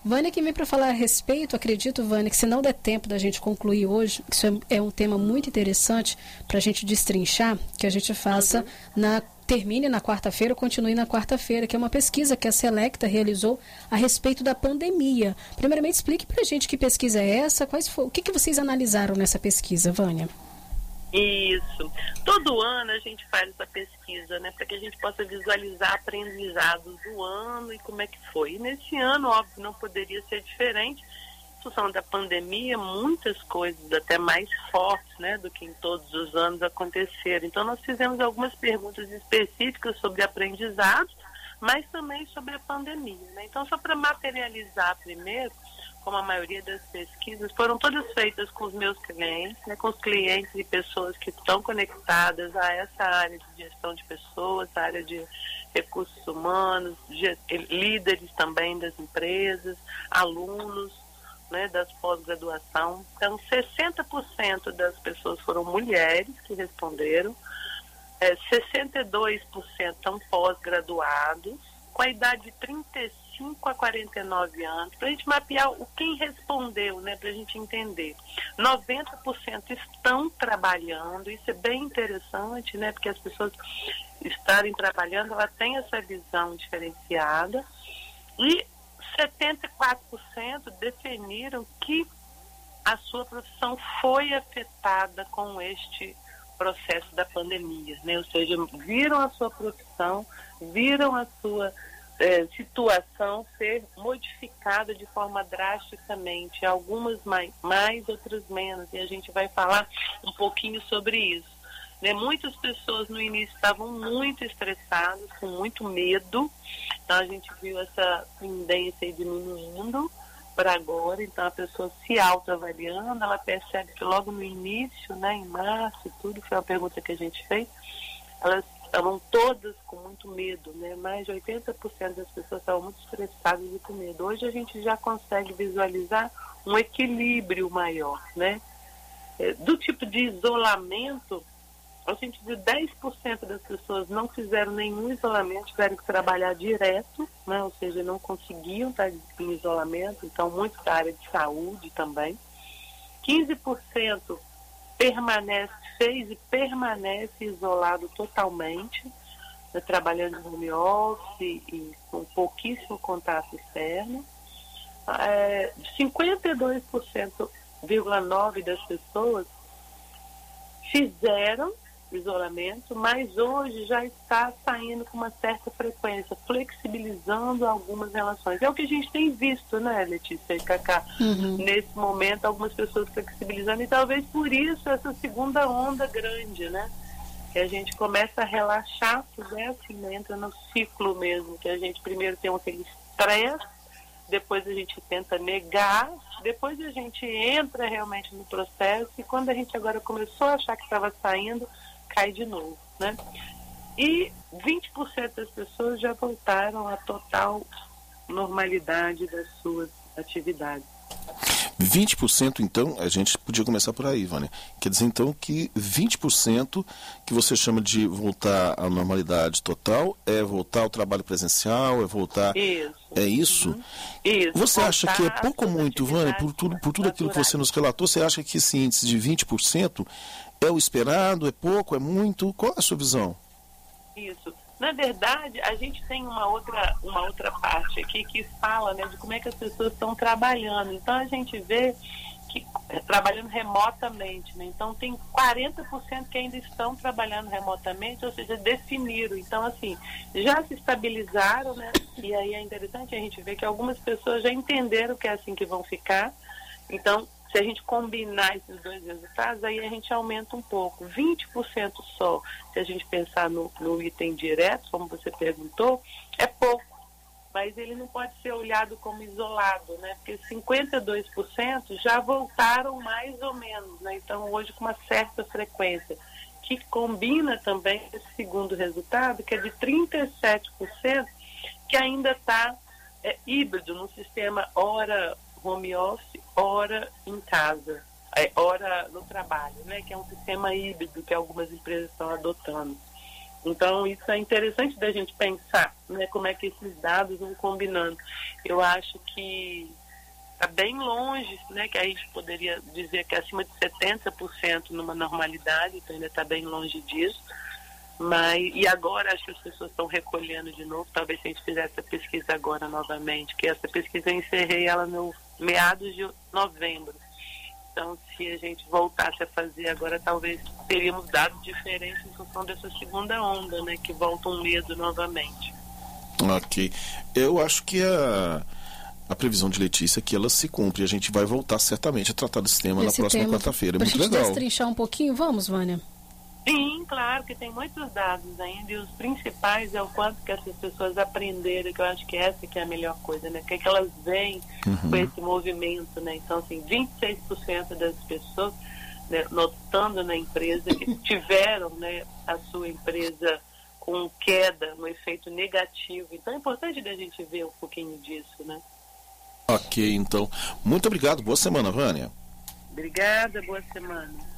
Vânia, que vem para falar a respeito, acredito, Vânia, que se não der tempo da gente concluir hoje, isso é um tema muito interessante para a gente destrinchar, que a gente faça termine na quarta-feira ou continue na quarta-feira, que é uma pesquisa que a Selecta realizou a respeito da pandemia. Primeiramente, explique para a gente que pesquisa é essa, o que vocês analisaram nessa pesquisa, Vânia? Isso. Todo ano a gente faz essa pesquisa, né, para que a gente possa visualizar aprendizados do ano e como é que foi. E nesse ano, óbvio, não poderia ser diferente. Em função da pandemia, muitas coisas até mais fortes, né, do que em todos os anos aconteceram. Então, nós fizemos algumas perguntas específicas sobre aprendizados, mas também sobre a pandemia, né? Então, só para materializar primeiro, como a maioria das pesquisas, foram todas feitas com os meus clientes, né, com os clientes e pessoas que estão conectadas a essa área de gestão de pessoas, a área de recursos humanos, líderes também das empresas, alunos, né, das pós-graduação. Então, 60% das pessoas foram mulheres que responderam, 62% são pós-graduados, com a idade de 35 a 49 anos, para a gente mapear quem respondeu, né, para a gente entender. 90% estão trabalhando, isso é bem interessante, né, porque as pessoas estarem trabalhando, ela tem essa visão diferenciada, e 74% definiram que a sua profissão foi afetada com este processo da pandemia, né? Ou seja, viram a sua profissão, viram a sua situação ser modificada de forma drasticamente, algumas mais, outras menos, e a gente vai falar um pouquinho sobre isso, né? Muitas pessoas no início estavam muito estressadas, com muito medo, então a gente viu essa tendência diminuindo para agora. Então a pessoa se autoavaliando, ela percebe que logo no início, né, em março e tudo, foi uma pergunta que a gente fez, elas estavam todas com muito medo, né? Mais de 80% das pessoas estavam muito estressadas e com medo. Hoje a gente já consegue visualizar um equilíbrio maior, né? Do tipo de isolamento, a gente viu 10% das pessoas não fizeram nenhum isolamento, tiveram que trabalhar direto, né? Ou seja, não conseguiam estar em isolamento, então muito da área de saúde também. 15% fez e permanece isolado totalmente, né? Trabalhando em home office e com pouquíssimo contato externo. 52,9% das pessoas fizeram isolamento, mas hoje já está saindo com uma certa frequência, flexibilizando algumas relações. É o que a gente tem visto, né, Letícia e Cacá? Nesse momento, algumas pessoas flexibilizando, e talvez por isso essa segunda onda grande, né? Que a gente começa a relaxar, tudo é assim, né? Entra no ciclo mesmo, que a gente primeiro tem aquele estresse, depois a gente tenta negar, depois a gente entra realmente no processo, e quando a gente agora começou a achar que estava saindo, cai de novo, né? E 20% das pessoas já voltaram à total normalidade das suas atividades. 20%, então, a gente podia começar por aí, Vânia. Quer dizer, então, que 20% que você chama de voltar à normalidade total é voltar ao trabalho presencial, é voltar... Isso. É isso? Isso. Você acha que é pouco ou muito, Vânia? Por tudo aquilo que você nos relatou, você acha que esse índice de 20% é o esperado, é pouco, é muito? Qual é a sua visão? Isso. Na verdade, a gente tem uma outra parte aqui que fala, né, de como é que as pessoas estão trabalhando. Então, a gente vê que trabalhando remotamente, né? Então, tem 40% que ainda estão trabalhando remotamente, ou seja, definiram. Então, assim, já se estabilizaram, né? E aí é interessante a gente ver que algumas pessoas já entenderam que é assim que vão ficar. Então, se a gente combinar esses dois resultados, aí a gente aumenta um pouco. 20% só, se a gente pensar no item direto, como você perguntou, é pouco. Mas ele não pode ser olhado como isolado, né? Porque 52% já voltaram mais ou menos, né? Então, hoje com uma certa frequência, que combina também esse segundo resultado, que é de 37%, que ainda está híbrido no sistema hora home office, hora em casa, hora no trabalho, né? Que é um sistema híbrido que algumas empresas estão adotando. Então, isso é interessante da gente pensar, né, como é que esses dados vão combinando. Eu acho que está bem longe, né, que a gente poderia dizer que é acima de 70% numa normalidade, então ainda está bem longe disso. E agora acho que as pessoas estão recolhendo de novo, talvez se a gente fizesse essa pesquisa agora novamente, que essa pesquisa eu encerrei ela no meados de novembro. Então, se a gente voltasse a fazer agora, talvez teríamos dados diferentes em função dessa segunda onda, né, que volta um medo novamente. Ok. Eu acho que a previsão de Letícia é que ela se cumpre. A gente vai voltar certamente a tratar desse tema na próxima quarta-feira. É muito legal. Para a gente destrinchar um pouquinho, vamos, Vânia? Sim, claro que tem muitos dados ainda, e os principais é o quanto que essas pessoas aprenderam, que eu acho que essa que é a melhor coisa, né? O que é que elas veem com esse movimento, né? Então, assim, 26% das pessoas, né, notando na empresa que tiveram, né, a sua empresa com queda, no efeito negativo. Então, é importante da gente ver um pouquinho disso, né? Ok, então. Muito obrigado. Boa semana, Vânia. Obrigada, boa semana.